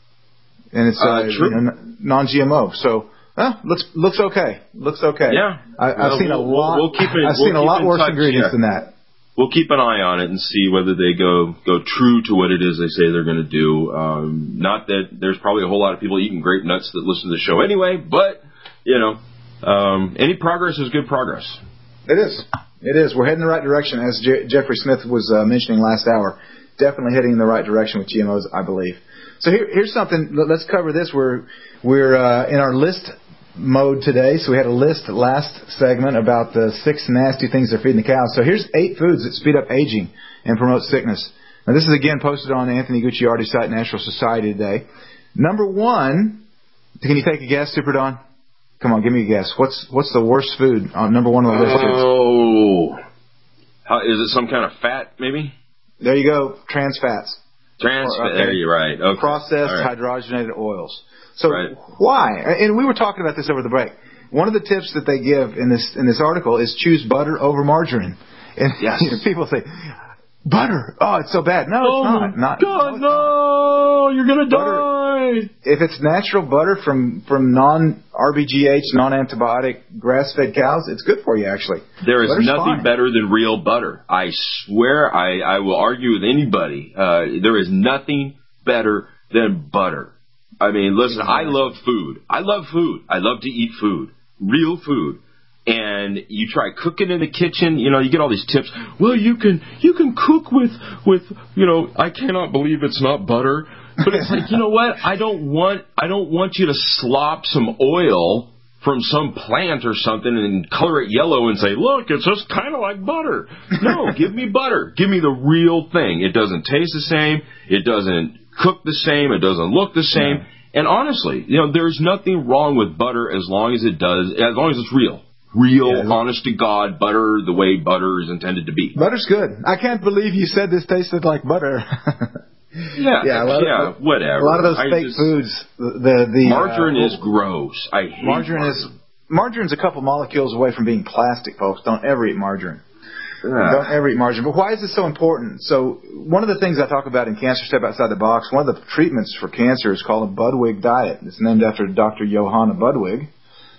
and it's uh, uh, you know, non-G M O. So uh, looks looks okay. Looks okay.
Yeah,
I, I've
well,
seen
we'll,
a lot.
We'll keep it,
I've
we'll
seen a lot worse
touch,
ingredients
yeah.
than that.
we'll keep an eye on it and see whether they go go true to what it is they say they're going to do. Um, not that there's probably a whole lot of people eating grape nuts that listen to the show anyway, but, you know, um, any progress is good progress.
It is. It is. We're heading in the right direction, as Je- Jeffrey Smith was uh, mentioning last hour. Definitely heading in the right direction with G M Os, I believe. So here, here's something. Let's cover this. We're we're uh, in our list mode today. So we had a list last segment about the six nasty things they're feeding the cows. So here's eight foods that speed up aging and promote sickness. Now this is again posted on Anthony Gucciardi's site, Natural Society today. Number one, can you take a guess, Super Don? Come on, give me a guess. What's what's the worst food on number one on the list?
Oh, how, is it some kind of fat, maybe?
There you go, trans fats.
Trans fat, okay. There you're right. Okay.
Processed right. hydrogenated oils. So right. why? And we were talking about this over the break. One of the tips that they give in this in this article is choose butter over margarine. And yes. you know, people say, butter, oh, it's so bad. No,
oh
it's not. not
God,
no,
no, you're going to
die. If it's natural butter from, from non-R B G H, non-antibiotic, grass-fed cows, it's good for you, actually.
There is
Butter's
nothing
fine.
better than real butter. I swear, I, I will argue with anybody. Uh, there is nothing better than butter. I mean, listen, I love food. I love food. I love to eat food. Real food. And you try cooking in the kitchen, you know, you get all these tips. Well, you can you can cook with, with you know, I cannot believe it's not butter. But it's like, you know what? I don't want I don't want you to slop some oil from some plant or something and color it yellow and say, look, it's just kind of like butter. No, give me butter. Give me the real thing. It doesn't taste the same. It doesn't cook the same. It doesn't look the same. Yeah. And honestly, you know, there's nothing wrong with butter as long as it does, as long as it's real. Real, yeah. honest to God butter, the way butter is intended to be.
Butter's good. I can't believe you said this tasted like butter.
yeah,
yeah, a lot
yeah,
of,
whatever.
A lot of those
I
fake
just,
foods. The the
margarine
uh,
is gross. I hate
margarine. Margarine is margarine's a couple molecules away from being plastic, folks. Don't ever eat margarine. Uh. Don't ever eat margarine. But why is this so important? So one of the things I talk about in Cancer Step Outside the Box, one of the treatments for cancer is called a Budwig diet. It's named after Doctor Johanna Budwig.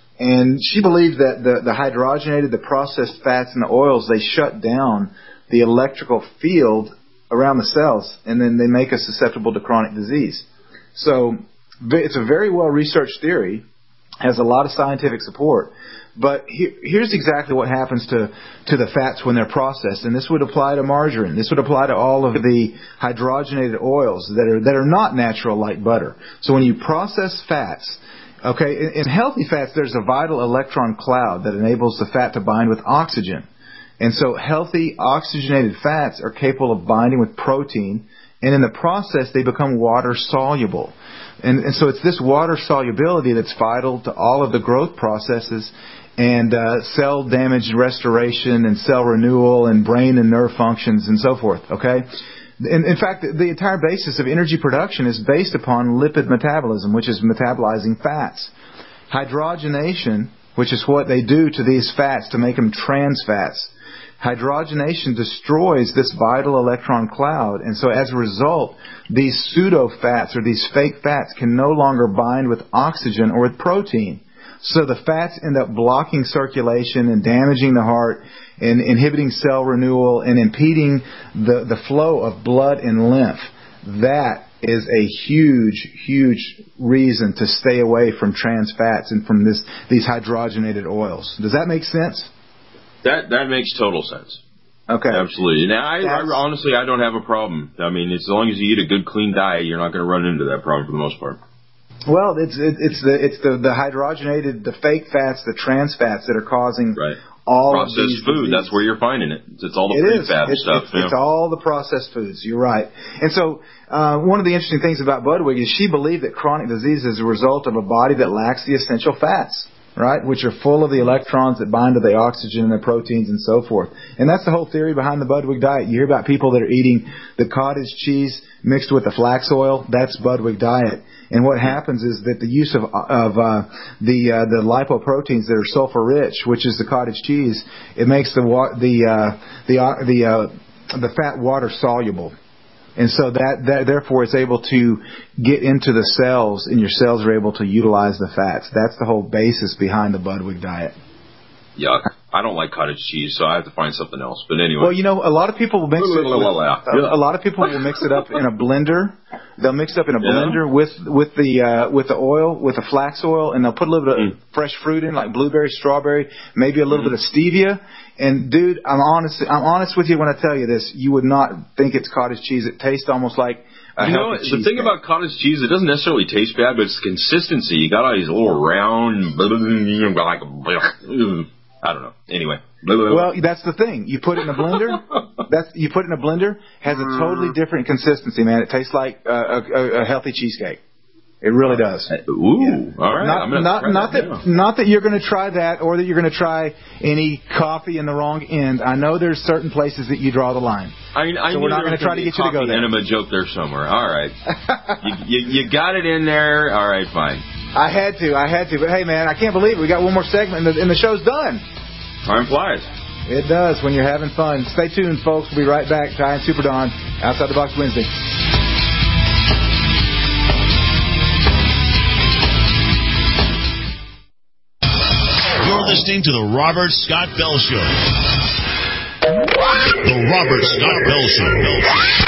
And she believed that the, the hydrogenated, the processed fats and the oils, they shut down the electrical field around the cells, and then they make us susceptible to chronic disease. So it's a very well-researched theory, has a lot of scientific support. But here, here's exactly what happens to, to the fats when they're processed, and this would apply to margarine. This would apply to all of the hydrogenated oils that are that are not natural like butter. So when you process fats, okay, in, in healthy fats, there's a vital electron cloud that enables the fat to bind with oxygen. And so healthy oxygenated fats are capable of binding with protein, and in the process, they become water soluble. And, and so it's this water solubility that's vital to all of the growth processes and uh, cell damage restoration and cell renewal and brain and nerve functions and so forth, okay? In, in fact, the entire basis of energy production is based upon lipid metabolism, which is metabolizing fats. Hydrogenation, which is what they do to these fats to make them trans fats. Hydrogenation destroys this vital electron cloud, and so as a result, these pseudo-fats or these fake fats can no longer bind with oxygen or with protein. So the fats end up blocking circulation and damaging the heart and inhibiting cell renewal and impeding the, the flow of blood and lymph. That is a huge, huge reason to stay away from trans fats and from this these hydrogenated oils. Does that make sense?
That that makes total sense.
Okay.
Absolutely. Now, I, I honestly, I don't have a problem. I mean, as long as you eat a good, clean diet, you're not going to run into that problem for the most part.
Well, it's it, it's the it's the, the hydrogenated, the fake fats, the trans fats that are causing
right.
all
processed
of these
food.
diseases.
That's where you're finding it. It's all the
it
pre-fab
it's,
stuff.
It's,
yeah.
it's all the processed foods. You're right. And so uh, one of the interesting things about Budwig is she believed that chronic disease is a result of a body that lacks the essential fats, right, which are full of the electrons that bind to the oxygen and the proteins and so forth. And that's the whole theory behind the Budwig diet. You hear about people that are eating the cottage cheese mixed with the flax oil. That's Budwig diet. And what happens is that the use of of uh, the uh, the lipoproteins that are sulfur rich, which is the cottage cheese, it makes the wa- the uh, the uh, the uh, the fat water soluble. And so that, that, therefore, it's able to get into the cells, and your cells are able to utilize the fats. That's the whole basis behind the Budwig diet.
Yuck. I, I don't like cottage cheese, so I have to find something else. But anyway.
Well, you know, a lot of people will mix it. With, a, a lot of people will mix it up in a blender. They'll mix it up in a blender yeah. with with the uh, with the oil, with the flax oil, and they'll put a little bit of mm. fresh fruit in, like blueberry, strawberry, maybe a little mm. bit of stevia. And dude, I'm honest. I'm honest with you when I tell you this. You would not think it's cottage cheese. It tastes almost like.
You know, the thing about cottage cheese, it doesn't necessarily taste bad, but it's consistency. You got all these little round, like, I don't know. Anyway.
Well, that's the thing. You put it in a blender. That's you put it in a blender. Has a totally different consistency, man. It tastes like uh, a, a healthy cheesecake. It really does.
Ooh,
yeah.
all right.
Not,
I'm
not,
try
not that,
that
not that you're going to try that, or that you're going to try any coffee in the wrong end. I know there's certain places that you draw the line.
I, I
so we're not going to try to get you to go there.
Enema joke there somewhere. All right, you, you, you got it in there. All right, fine.
I had to, I had to, but hey, man, I can't believe it. We got one more segment, and the, and the show's done.
Time flies.
It does when you're having fun. Stay tuned, folks. We'll be right back. Ty and Super Don, Outside the Box Wednesday.
You're listening to The Robert Scott Bell Show. The Robert Scott Bell Show.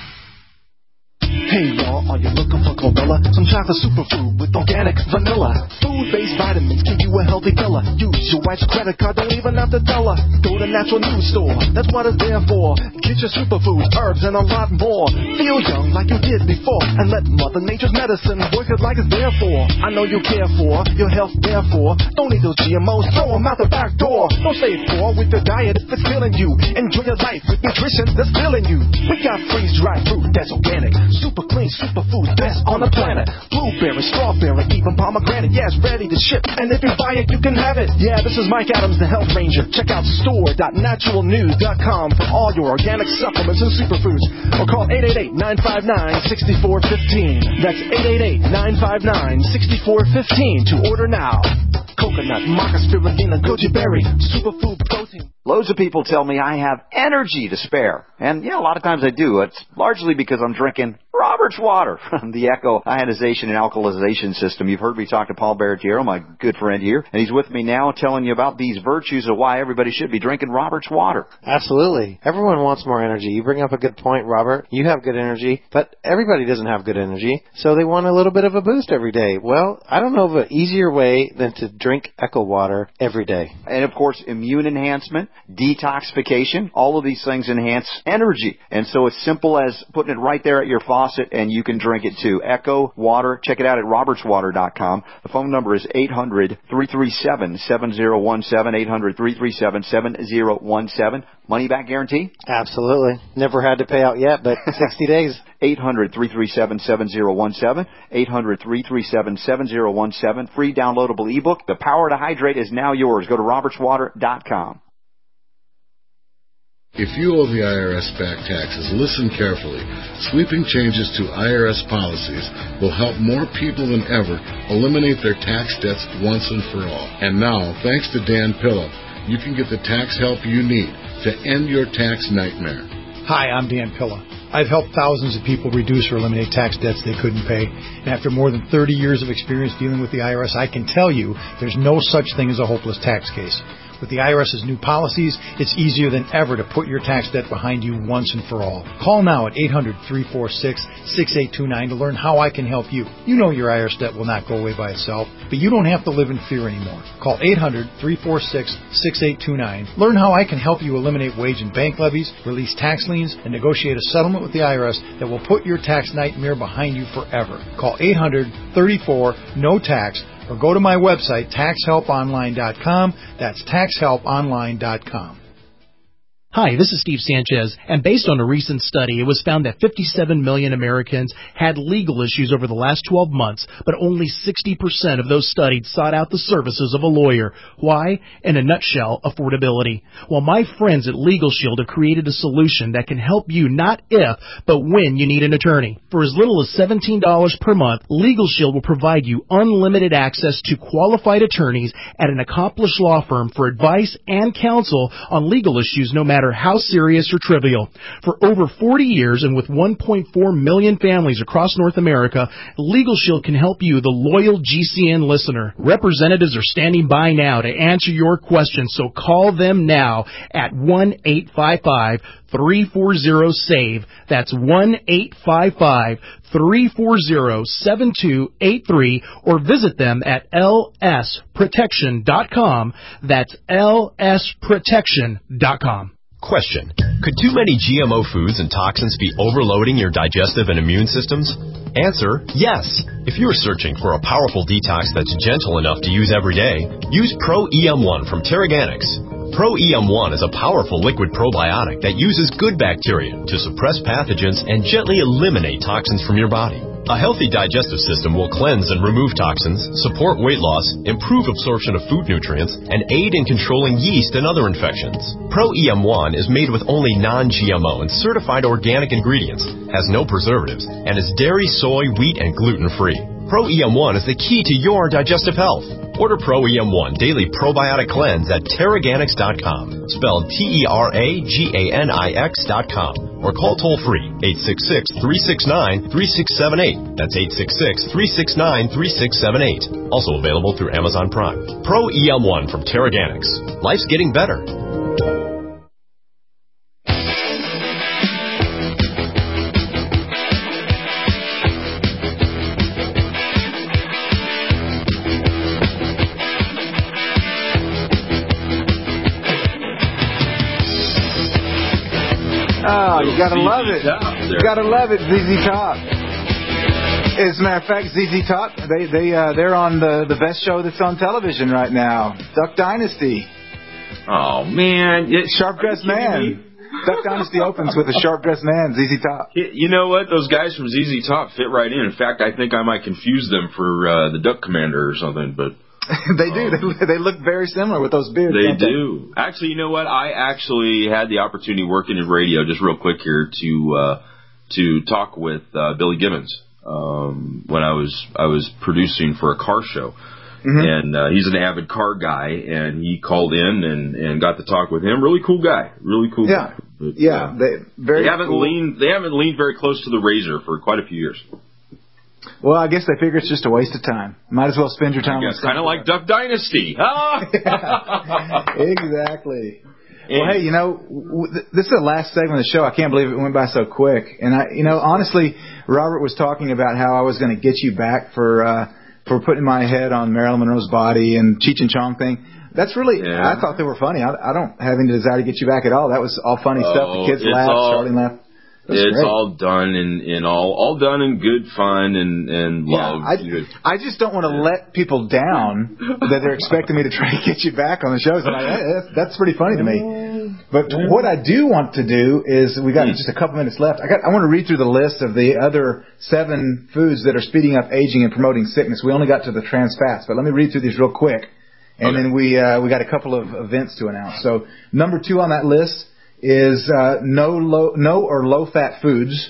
Hey y'all, are you looking for chlorella? Some chocolate superfood with organic vanilla. Food-based vitamins give you a healthy fella. Use your wife's credit card, don't even have to tell her. Go to Natural News Store, that's what it's there for. Get your superfoods, herbs, and a lot more. Feel young like you did before, and let Mother Nature's medicine work it like it's there for. I know you care for, your health therefore. Don't need those G M Os, throw them out the back door. Don't stay poor with your diet if it's killing you. Enjoy your life with nutrition that's filling you. We got freeze-dried fruit that's organic. Super clean, superfood, best on the planet. Blueberry, strawberry, even pomegranate. Yeah, it's ready to ship, and if you buy it, you can have it. Yeah, this is Mike Adams, the Health Ranger. Check out store dot natural news dot com for all your organic supplements and superfoods. Or call eight eight eight, nine five nine, six four one five. That's eight eight eight, nine five nine, six four one five to order now. Coconut, maca, spirulina, goji berry, superfood protein.
Loads of people tell me I have energy to spare. And, yeah, a lot of times I do. It's largely because I'm drinking Robert's water from the Echo Ionization and Alkalization System. You've heard me talk to Paul Barretiero, my good friend here, and he's with me now telling you about these virtues of why everybody should be drinking Robert's water.
Absolutely. Everyone wants more energy. You bring up a good point, Robert. You have good energy, but everybody doesn't have good energy, so they want a little bit of a boost every day. Well, I don't know of an easier way than to drink Echo water every day.
And, of course, immune enhancement, detoxification, all of these things enhance energy. And so it's simple as putting it right there at your faucet, and you can drink it too. Echo Water. Check it out at roberts water dot com. The phone number is eight hundred, three three seven, seven zero one seven, eight hundred, three three seven, seven zero one seven. Money back guarantee?
Absolutely. Never had to pay out yet, but sixty days.
eight hundred, three three seven, seven zero one seven. eight hundred, three three seven, seven zero one seven. Free downloadable ebook. The Power to Hydrate is now yours. Go to roberts water dot com.
If you owe the I R S back taxes, listen carefully. Sweeping changes to I R S policies will help more people than ever eliminate their tax debts once and for all. And now, thanks to Dan Pilla, you can get the tax help you need to end your tax nightmare.
Hi, I'm Dan Pilla. I've helped thousands of people reduce or eliminate tax debts they couldn't pay. And after more than thirty years of experience dealing with the I R S, I can tell you there's no such thing as a hopeless tax case. With the I R S's new policies, it's easier than ever to put your tax debt behind you once and for all. Call now at eight hundred, three four six, six eight two nine to learn how I can help you. You know your I R S debt will not go away by itself, but you don't have to live in fear anymore. Call eight hundred, three four six, six eight two nine. Learn how I can help you eliminate wage and bank levies, release tax liens, and negotiate a settlement with the I R S that will put your tax nightmare behind you forever. Call eight hundred, thirty-four, no tax. Or go to my website, tax help online dot com. That's tax help online dot com.
Hi, this is Steve Sanchez, and based on a recent study, it was found that fifty-seven million Americans had legal issues over the last twelve months, but only sixty percent of those studied sought out the services of a lawyer. Why? In a nutshell, affordability. Well, my friends at Legal Shield have created a solution that can help you not if, but when you need an attorney. For as little as seventeen dollars per month, Legal Shield will provide you unlimited access to qualified attorneys at an accomplished law firm for advice and counsel on legal issues no matter matter how serious or trivial. For over forty years and with one point four million families across North America, Legal Shield can help you, the loyal G C N listener. Representatives are standing by now to answer your questions, so call them now at one eight five five, three four zero, S A V E. That's one eight five five, three four zero, seven two eight three, or visit them at L S protection dot com. That's L S protection dot com.
Question. Could too many G M O foods and toxins be overloading your digestive and immune systems? Answer, yes. If you're searching for a powerful detox that's gentle enough to use every day, use Pro E M one from Teraganix. Pro E M one is a powerful liquid probiotic that uses good bacteria to suppress pathogens and gently eliminate toxins from your body. A healthy digestive system will cleanse and remove toxins, support weight loss, improve absorption of food nutrients, and aid in controlling yeast and other infections. Pro E M one is made with only non-G M O and certified organic ingredients, has no preservatives, and is dairy, soy, wheat, and gluten-free. Pro E M one is the key to your digestive health. Order Pro E M one Daily Probiotic Cleanse at Teraganix dot com, spelled T E R A G A N I X dot com, or call toll-free eight six six, three six nine, three six seven eight. That's eight six six, three six nine, three six seven eight. Also available through Amazon Prime. Pro E M one from Teraganix. Life's getting better.
Oh, you gotta love it. You gotta love it, Z Z Top. As a matter of fact, Z Z Top, they they uh, they're on the the best show that's on television right now, Duck Dynasty.
Oh man, it,
Sharp Dressed Man. Duck Dynasty opens with a sharp dressed man, Z Z Top.
You know what? Those guys from Z Z Top fit right in. In fact, I think I might confuse them for uh, the Duck Commander or something, but.
they do. Um, they, they look very similar with those beards.
They do. They? Actually, you know what? I actually had the opportunity working in radio, just real quick here, to uh, to talk with uh, Billy Gibbons um, when I was I was producing for a car show. Mm-hmm. And uh, he's an avid car guy, and he called in and, and got to talk with him. Really cool guy. Really cool
yeah.
guy. But,
yeah.
Uh,
they, very
they haven't
cool.
leaned. They haven't leaned very close to the razor for quite a few years.
Well, I guess they figure it's just a waste of time. Might as well spend your time.
I guess kind of like Duck Dynasty. Ah!
Exactly. Well, hey, you know, this is the last segment of the show. I can't believe it went by so quick. And I, you know, honestly, Robert was talking about how I was going to get you back for uh, for putting my head on Marilyn Monroe's body and Cheech and Chong thing. That's really, yeah. I thought they were funny. I, I don't have any desire to get you back at all. That was all funny oh, stuff. The kids laughed, all, Charlie laughed. That's
it's
great.
all done in, in all all done in good fun and, and love.
Yeah, I, I just don't want to let people down that they're expecting me to try to get you back on the shows. And I, that's, that's pretty funny to me. But what I do want to do is, we got just a couple minutes left. I got I want to read through the list of the other seven foods that are speeding up aging and promoting sickness. We only got to the trans fats, but let me read through these real quick. And okay. then we uh, we got a couple of events to announce. So number two on that list is uh, no low, no or low-fat foods.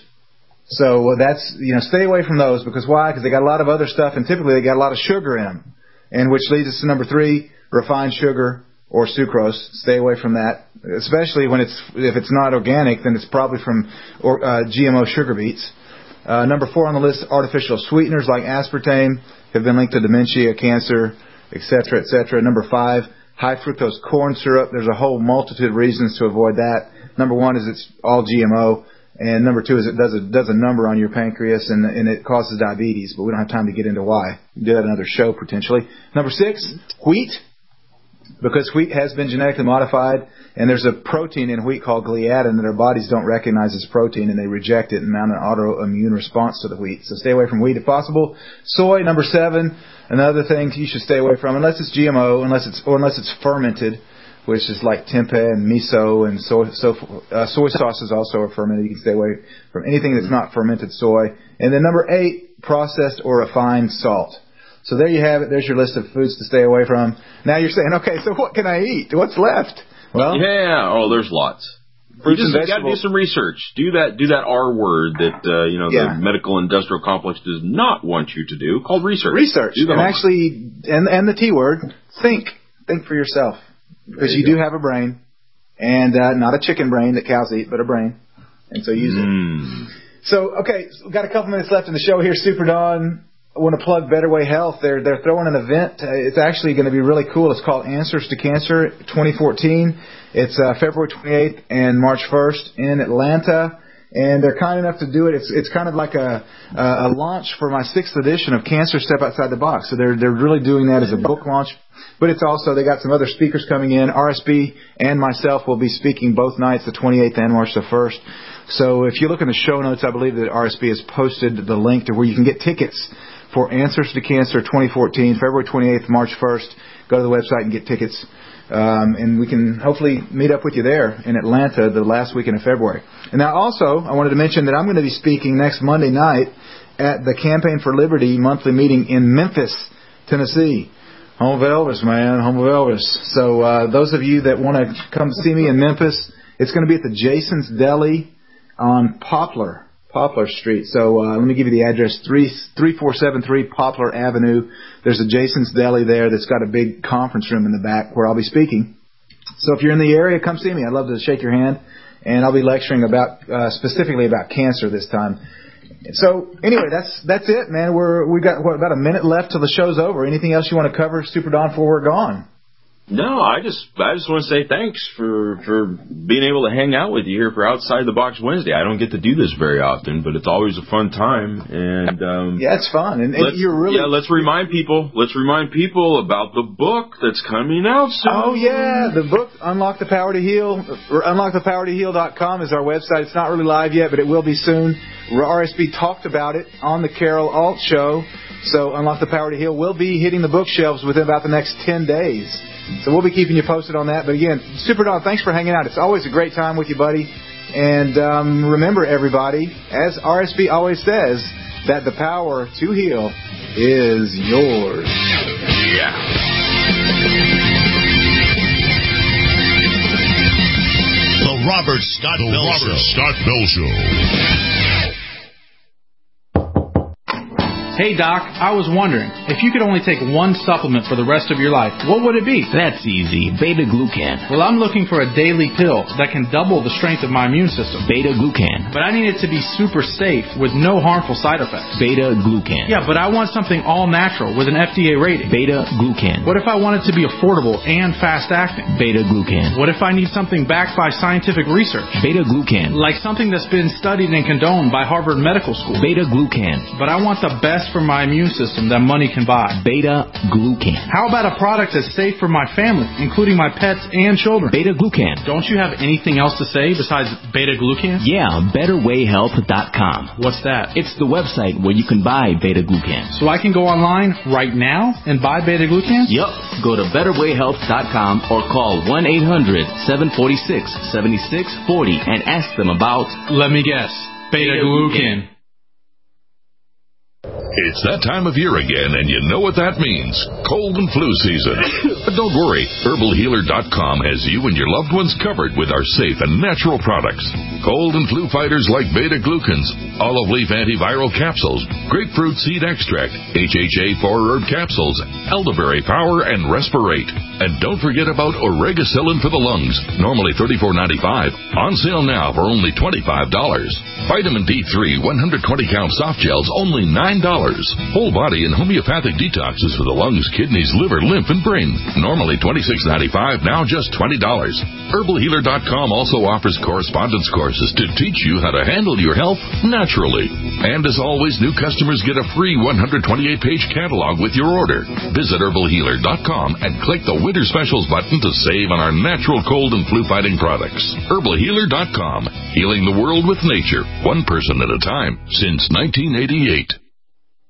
So that's, you know, stay away from those. Because why? Because they got a lot of other stuff, and typically they got a lot of sugar in them. And which leads us to number three, refined sugar or sucrose. Stay away from that, especially when it's if it's not organic, then it's probably from or, uh, G M O sugar beets. Uh, number four on the list, artificial sweeteners like aspartame have been linked to dementia, cancer, et cetera, et cetera. Number five, high fructose corn syrup. There's a whole multitude of reasons to avoid that. Number one is it's all G M O. And number two is it does a, does a number on your pancreas and, and it causes diabetes. But we don't have time to get into why. We'll do that another show potentially. Number six, wheat. Because wheat has been genetically modified, and there's a protein in wheat called gliadin that our bodies don't recognize as protein, and they reject it and mount an autoimmune response to the wheat. So stay away from wheat if possible. Soy, number seven, another thing you should stay away from, unless it's G M O, unless it's or unless it's fermented, which is like tempeh and miso and soy. So uh, soy sauces also are fermented. You can stay away from anything that's not fermented soy. And then number eight, processed or refined salt. So there you have it. There's your list of foods to stay away from. Now you're saying, okay, so what can I eat? What's left? Well,
yeah. Oh, there's lots.
Fruits
you just
and
got to do some research. Do that. Do that R word that uh, you know
yeah.
the medical industrial complex does not want you to do. Called research.
Research. And homework. Actually, and and the T word. Think. Think for yourself, because you, you do have a brain. and uh, not a chicken brain that cows eat, but a brain. And so use
mm.
it. So, okay, so we've got a couple minutes left in the show here. Super Don, I want to plug Better Way Health. They're they're throwing an event. Uh, it's actually going to be really cool. It's called Answers to Cancer twenty fourteen. It's uh, February twenty-eighth and March first in Atlanta. And they're kind enough to do it. It's it's kind of like a a launch for my sixth edition of Cancer Step Outside the Box. So they're they're really doing that as a book launch. But it's also, they got some other speakers coming in. R S B and myself will be speaking both nights, the twenty-eighth and March the first. So if you look in the show notes, I believe that R S B has posted the link to where you can get tickets for Answers to Cancer twenty fourteen, February twenty-eighth, March first. Go to the website and get tickets. Um, and we can hopefully meet up with you there in Atlanta the last weekend of February. And now also, I wanted to mention that I'm going to be speaking next Monday night at the Campaign for Liberty monthly meeting in Memphis, Tennessee. Home of Elvis, man. Home of Elvis. So uh, those of you that want to come see me in Memphis, it's going to be at the Jason's Deli on Poplar. Poplar Street. So uh, let me give you the address, three four seven three Poplar Avenue. There's a Jason's Deli there that's got a big conference room in the back where I'll be speaking. So if you're in the area, come see me. I'd love to shake your hand. And I'll be lecturing about uh, specifically about cancer this time. So anyway, that's that's it, man. We're we got what, about a minute left till the show's over. Anything else you want to cover, Super Don, before we're gone?
No, I just I just want to say thanks for, for being able to hang out with you here for Outside the Box Wednesday. I don't get to do this very often, but it's always a fun time. And um,
yeah, it's fun. And, and you're really
yeah. Let's remind people. Let's remind people about the book that's coming out soon.
Oh yeah, the book Unlock the Power to Heal. Or unlock the power to heal dot com is our website. It's not really live yet, but it will be soon. R S B talked about it on the Carol Alt Show. So Unlock the Power to Heal will be hitting the bookshelves within about the next ten days. So we'll be keeping you posted on that. But again, Super Don, thanks for hanging out. It's always a great time with you, buddy. And um, remember, everybody, as R S B always says, that the power to heal is yours.
Yeah.
The Robert Scott
the
Bell
Robert
Show.
Scott Bell Show.
Hey, Doc, I was wondering, if you could only take one supplement for the rest of your life, what would it be?
That's easy. Beta-glucan.
Well, I'm looking for a daily pill that can double the strength of my immune system.
Beta-glucan.
But I need it to be super safe with no harmful side effects.
Beta-glucan.
Yeah, but I want something all natural with an F D A rating.
Beta-glucan.
What if I want it to be affordable and fast-acting?
Beta-glucan.
What if I need something backed by scientific research?
Beta-glucan.
Like something that's been studied and condoned by Harvard Medical School.
Beta-glucan.
But I want the best for my immune system that money can buy.
Beta-glucan.
How about a product that's safe for my family, including my pets and children?
Beta-glucan.
Don't you have anything else to say besides beta-glucan?
Yeah, better way health dot com.
What's that?
It's the website where you can buy beta-glucan.
So I can go online right now and buy beta-glucan?
Yup. Go to better way health dot com or call one eight hundred seven four six seven six four zero and ask them about...
Let me guess. Beta-glucan.
It's that time of year again, and you know what that means. Cold and flu season. But don't worry, herbal healer dot com has you and your loved ones covered with our safe and natural products. Cold and flu fighters like beta-glucans, olive leaf antiviral capsules, grapefruit seed extract, H H A four herb capsules, elderberry power, and respirate. And don't forget about oregacillin for the lungs, normally thirty-four ninety-five, on sale now for only twenty-five dollars. Vitamin D three one hundred twenty count soft gels, only nine dollars. Whole body and homeopathic detoxes for the lungs, kidneys, liver, lymph, and brain. Normally twenty-six ninety-five, now just twenty dollars. herbal healer dot com also offers correspondence courses to teach you how to handle your health naturally. And as always, new customers get a free one hundred twenty-eight page catalog with your order. Visit herbal healer dot com and click the Winter Specials button to save on our natural cold and flu fighting products. herbal healer dot com, healing the world with nature, one person at a time, since nineteen eighty-eight.